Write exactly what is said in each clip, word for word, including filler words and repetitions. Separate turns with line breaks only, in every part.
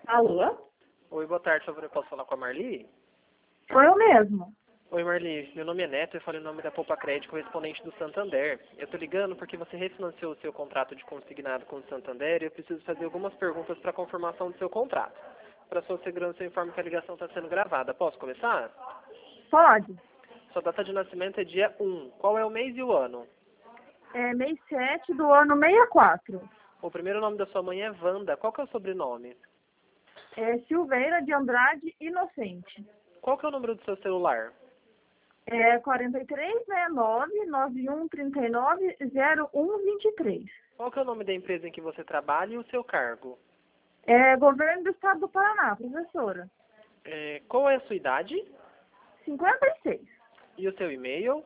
Alô?
Oi, boa tarde, por favor, eu posso falar com a Marli?
Sou eu mesmo.
Oi, Marli, meu nome é Neto, eu falo em nome da Poupa Crédito, correspondente do Santander. Eu tô ligando porque você refinanciou o seu contrato de consignado com o Santander e eu preciso fazer algumas perguntas para confirmação do seu contrato. Para sua segurança, eu informo que a ligação está sendo gravada. Posso começar?
Pode.
Sua data de nascimento é dia um. Qual é o mês e o ano?
É mês sete do ano sessenta e quatro.
O primeiro nome da sua mãe é Wanda. Qual que é o sobrenome?
É Silveira de Andrade Inocente.
Qual que é o número do seu celular?
É quarenta e três, né? nove nove um três nove zero um dois três.
Qual que é o nome da empresa em que você trabalha e o seu cargo?
É Governo do Estado do Paraná, professora.
É, qual é a sua idade?
cinquenta e seis.
E o seu e-mail?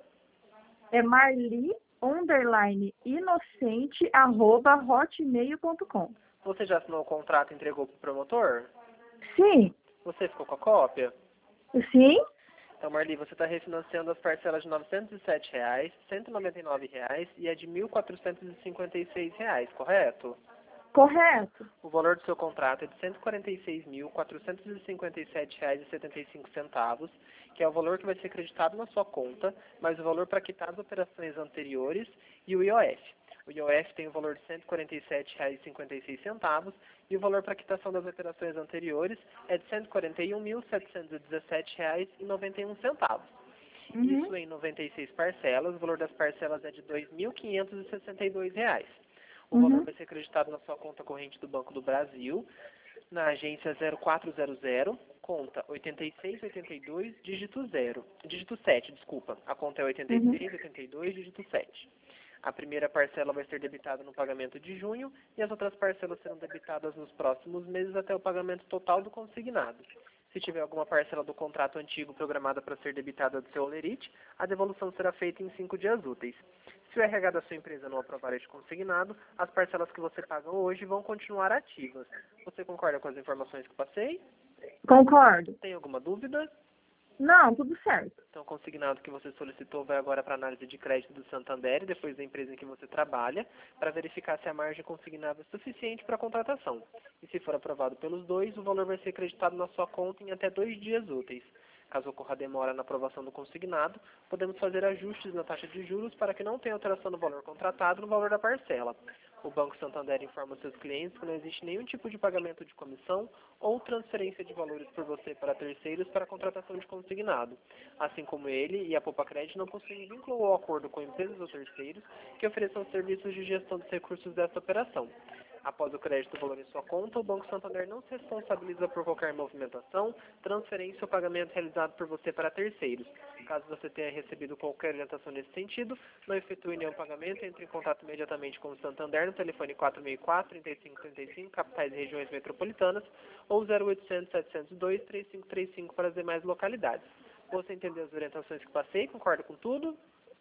É Marli, underline, inocente, arroba, hotmail ponto com.
Você já assinou o contrato e entregou para o promotor?
Sim.
Você ficou com a cópia?
Sim?
Então, Marli, você está refinanciando as parcelas de novecentos e sete reais, cento e noventa e nove reais e a de mil quatrocentos e cinquenta e seis reais, correto?
Correto.
O valor do seu contrato é de cento e quarenta e seis mil, quatrocentos e cinquenta e sete reais e setenta e cinco centavos, que é o valor que vai ser acreditado na sua conta, mais o valor para quitar as operações anteriores e o I O F. O I O F tem o valor de cento e quarenta e sete reais e cinquenta e seis centavos e o valor para quitação das operações anteriores é de cento e quarenta e um mil, setecentos e dezessete reais e noventa e um centavos.
Uhum.
Isso em noventa e seis parcelas, o valor das parcelas é de dois mil quinhentos e sessenta e dois reais. O
Uhum.
valor vai ser acreditado na sua conta corrente do Banco do Brasil, na agência zero quatro zero zero, conta oitenta e seis oitenta e dois, dígito zero, dígito sete, desculpa. A conta é oitenta e seis oitenta e dois, dígito sete. A primeira parcela vai ser debitada no pagamento de junho e as outras parcelas serão debitadas nos próximos meses até o pagamento total do consignado. Se tiver alguma parcela do contrato antigo programada para ser debitada do seu holerite, a devolução será feita em cinco dias úteis. Se o R H da sua empresa não aprovar este consignado, as parcelas que você paga hoje vão continuar ativas. Você concorda com as informações que passei?
Concordo.
Tem alguma dúvida?
Não, tudo certo.
Então, o consignado que você solicitou vai agora para a análise de crédito do Santander e depois da empresa em que você trabalha, para verificar se a margem consignada é suficiente para a contratação. E se for aprovado pelos dois, o valor vai ser acreditado na sua conta em até dois dias úteis. Caso ocorra demora na aprovação do consignado, podemos fazer ajustes na taxa de juros para que não tenha alteração no valor contratado no valor da parcela. O Banco Santander informa seus clientes que não existe nenhum tipo de pagamento de comissão ou transferência de valores por você para terceiros para a contratação de consignado. Assim como ele e a Poupa Crédito não possuem vínculo ou acordo com empresas ou terceiros que ofereçam serviços de gestão dos recursos desta operação. Após o crédito do valor em sua conta, o Banco Santander não se responsabiliza por qualquer movimentação, transferência ou pagamento realizado por você para terceiros. Caso você tenha recebido qualquer orientação nesse sentido, não efetue nenhum pagamento, entre em contato imediatamente com o Santander no telefone quatro seis quatro, três cinco três cinco, capitais e regiões metropolitanas, ou zero oitocentos, setecentos e dois, três cinco três cinco para as demais localidades. Você entendeu as orientações que passei? Concorda com tudo?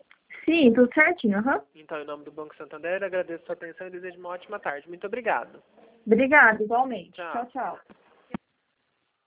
Sim, tudo certinho, aham.
Então, em nome do Banco Santander, agradeço a sua atenção e desejo uma ótima tarde. Muito obrigado.
Obrigada, igualmente.
Tchau.
Tchau, tchau.